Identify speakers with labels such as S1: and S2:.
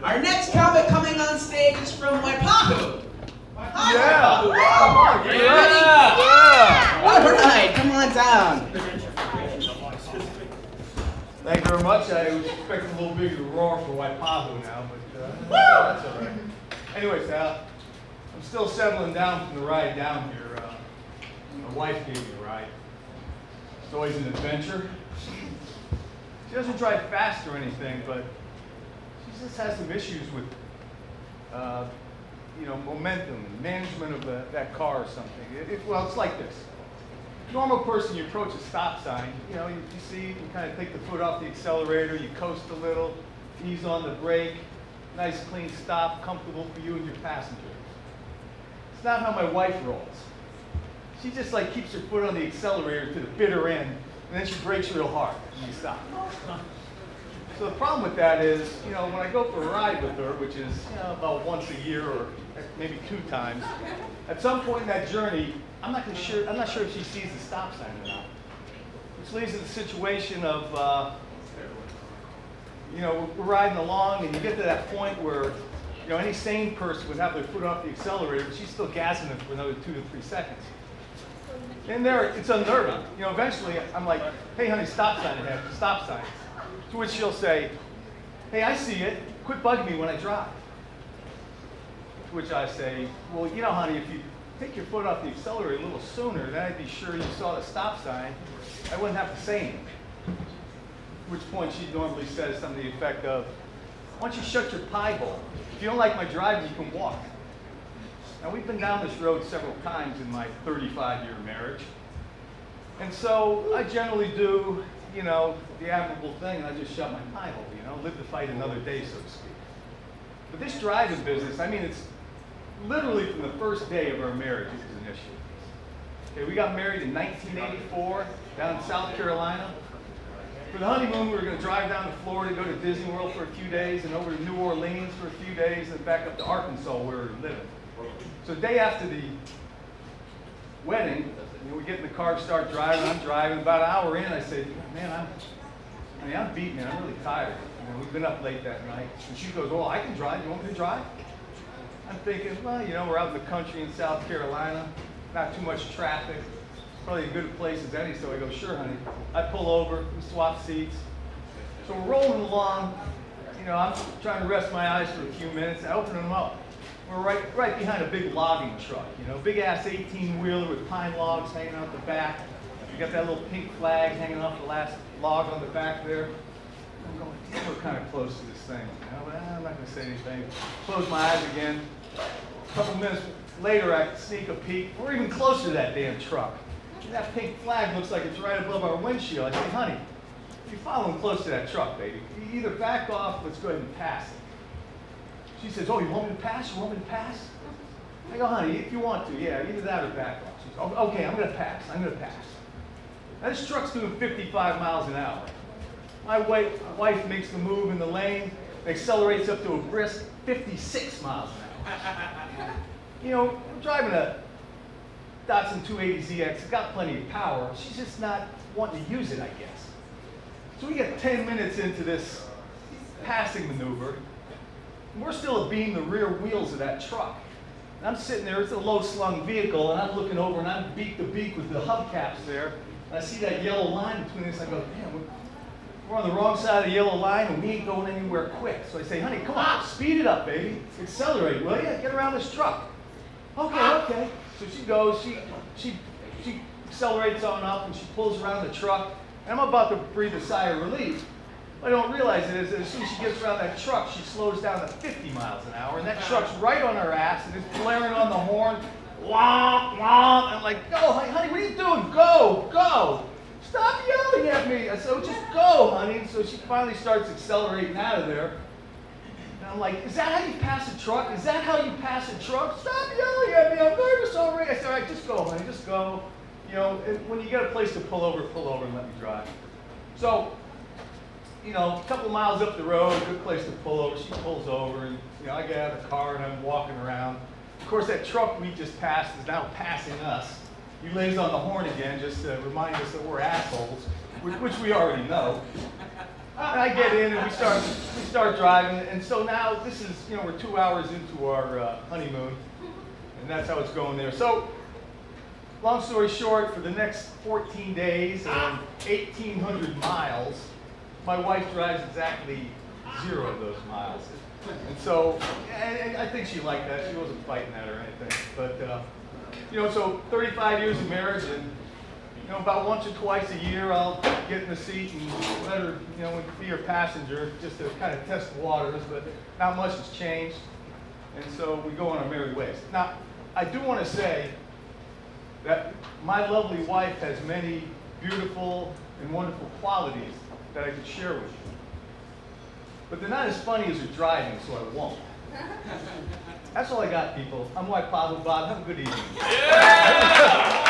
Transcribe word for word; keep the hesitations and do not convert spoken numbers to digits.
S1: Our next comic coming on stage is from Waipahu. Hi,
S2: Yeah.
S1: Waipahu.
S2: Wow.
S1: Yeah.
S2: Yeah. Yeah.
S1: All right, come on down.
S2: Thank you very much. I was expecting a little bigger roar for Waipahu now, but uh, that's all right. Anyways, uh, I'm still settling down from the ride down here. Uh, my wife gave me a ride. It's always an adventure. She doesn't drive fast or anything, but she just has some issues with, uh, you know, momentum, management of the, that car or something. It, it, well, it's like this. Normal person, you approach a stop sign, you know, you, you see, you kind of take the foot off the accelerator, you coast a little, ease on the brake, nice clean stop, comfortable for you and your passenger. It's not how my wife rolls. She just like keeps her foot on the accelerator to the bitter end, and then she brakes real hard when you stop. So the problem with that is, you know, when I go for a ride with her, which is, you know, about once a year or maybe two times, at some point in that journey, I'm not gonna sure. I'm not sure if she sees the stop sign or not. Which leads to the situation of, uh, you know, we're riding along, and you get to that point where, you know, any sane person would have their foot off the accelerator, but she's still gassing it for another two to three seconds. And there, it's unnerving. You know, eventually, I'm like, "Hey, honey, stop sign ahead. Stop sign." To which she'll say, "Hey, I see it. Quit bugging me when I drive." To which I say, "Well, you know, honey, if you take your foot off the accelerator a little sooner, then I'd be sure you saw the stop sign. I wouldn't have to say anything." At which point she normally says something to the effect of, "Why don't you shut your pie bowl? If you don't like my driving, you can walk." Now, we've been down this road several times in my thirty-five year marriage. And so I generally do, you know, the admirable thing, and I just shut my pie hole, you know, live to fight another day, so to speak. But this driving business, I mean, it's literally from the first day of our marriage, it was an issue. Okay, we got married in nineteen eighty-four down in South Carolina. For the honeymoon, we were going to drive down to Florida, go to Disney World for a few days, and over to New Orleans for a few days, and back up to Arkansas where we were living. So the day after the wedding, you know, we get in the car, start driving. I'm driving. About an hour in, I say, "Man, I'm, I mean, I'm beaten. I'm really tired. You know, we've been up late that night." And she goes, "Well, I can drive. You want me to drive?" I'm thinking, well, you know, we're out in the country in South Carolina, not too much traffic, probably as good a place as any. So I go, "Sure, honey." I pull over, we swap seats. So we're rolling along. You know, I'm trying to rest my eyes for a few minutes. I open them up. We're right, right behind a big logging truck, you know, big ass eighteen wheeler with pine logs hanging out the back. You got that little pink flag hanging off the last log on the back there. I'm going, damn, we're kind of close to this thing. You know, but I'm not going to say anything. Close my eyes again. A couple minutes later, I sneak a peek. We're even closer to that damn truck. And that pink flag looks like it's right above our windshield. I say, "Honey, you're following close to that truck, baby. You either back off, let's go ahead and pass it." She says, "Oh, you want me to pass? You want me to pass?" I go, "Honey, if you want to, yeah, either that or back off." She says, "Oh, okay, I'm going to pass. I'm going to pass." Now, this truck's doing fifty-five miles an hour. My wife, wife makes the move in the lane, accelerates up to a brisk fifty-six miles an hour. You know, I'm driving a Datsun two eighty Z X. It's got plenty of power. She's just not wanting to use it, I guess. So we get ten minutes into this passing maneuver. And we're still abeam the rear wheels of that truck. And I'm sitting there, it's a low-slung vehicle, and I'm looking over, and I'm beak to beak with the hubcaps there. And I see that yellow line between us. I go, "Man, we're, we're on the wrong side of the yellow line, and we ain't going anywhere quick." So I say, "Honey, come on, speed it up, baby. Accelerate, will you? Get around this truck." "Okay, okay." So she goes, she, she, she accelerates on up, and she pulls around the truck. And I'm about to breathe a sigh of relief. What I don't realize it is that as soon as she gets around that truck, she slows down to fifty miles an hour, and that truck's right on her ass, and it's blaring on the horn. Womp, womp. I'm like, "Go, honey, honey, what are you doing? Go, go. Stop yelling at me." I said, "Oh, just go, honey." And so she finally starts accelerating out of there. And I'm like, "Is that how you pass a truck? Is that how you pass a truck? Stop yelling at me. I'm nervous already." I said, "All right, just go, honey, just go." You know, and when you get a place to pull over, pull over and let me drive. So, you know, a couple miles up the road, good place to pull over. She pulls over, and you know, I get out of the car and I'm walking around. Of course, that truck we just passed is now passing us. He lays on the horn again just to remind us that we're assholes, which we already know. And I get in and we start, we start driving. And so now this is, you know, we're two hours into our uh, honeymoon. And that's how it's going there. So, long story short, for the next fourteen days and eighteen hundred miles, my wife drives exactly zero of those miles. And so, and, and I think she liked that. She wasn't fighting that or anything. But, uh, you know, so thirty-five years of marriage, and, you know, about once or twice a year, I'll get in the seat and let her, you know, be her passenger, just to kind of test the waters, but not much has changed. And so we go on our merry ways. Now, I do want to say that my lovely wife has many beautiful and wonderful qualities that I could share with you. But they're not as funny as her driving, so I won't. That's all I got, people. I'm White Pablo Bob. Have a good evening.
S3: Yeah!